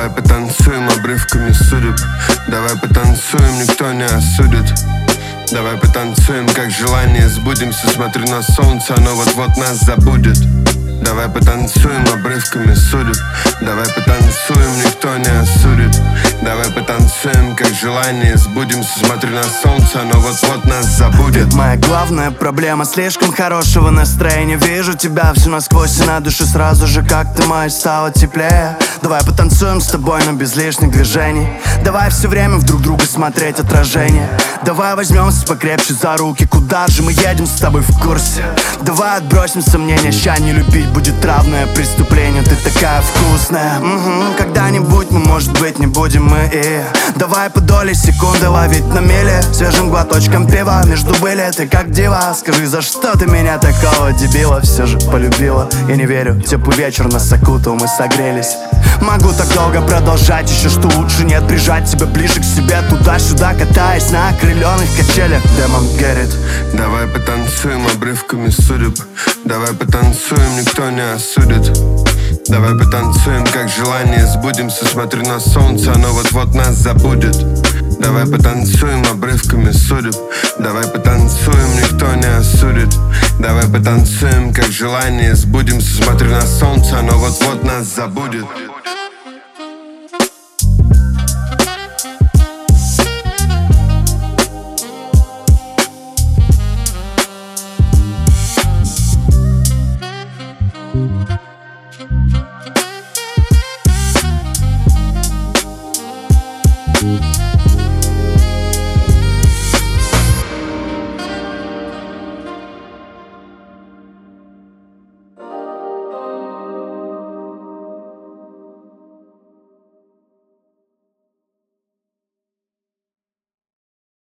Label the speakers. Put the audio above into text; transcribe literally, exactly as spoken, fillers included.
Speaker 1: Давай потанцуем обрывками судеб. Давай потанцуем, никто не осудит. Давай потанцуем, как желание сбудемся. Смотрю на солнце, оно вот-вот нас забудет. Давай потанцуем обрывками судеб. Давай потанцуем, никто не осудит. Давай потанцуем, как желание сбудемся. Смотрю на солнце, оно вот-вот нас забудет.
Speaker 2: Моя главная проблема — слишком хорошего настроения. Вижу тебя всю насквозь и на душе сразу же как-то мать стало теплее. Давай потанцуем с тобой, но без лишних движений. Давай все время в друг друга смотреть отражение. Давай возьмемся покрепче за руки. Куда же мы едем с тобой, в курсе? Давай отбросим сомнения, ща не любить будет равное преступление. Ты такая вкусная. Угу. Когда-нибудь мы, может быть, не будем мы и давай по доле секунды ловить на мели свежим глоточком пива между были. Ты как дива, скажи, за что ты меня такого дебила все же полюбила? Я не верю, теплый вечер нас окутал, мы согрелись. Могу так долго продолжать, еще что лучше нет, прижать тебя ближе к себе, туда-сюда катаясь на окрыленных качелях. Демон Геррит.
Speaker 1: Давай потанцуем обрывками судеб. Давай потанцуем, никто не осудит. Давай потанцуем, как желание сбудемся. Смотрю на солнце, оно вот-вот нас забудет. Давай потанцуем обрывками судеб. Давай потанцуем, никто не осудит. Давай потанцуем, как желание сбудемся. Смотрю на солнце, оно вот-вот нас забудет.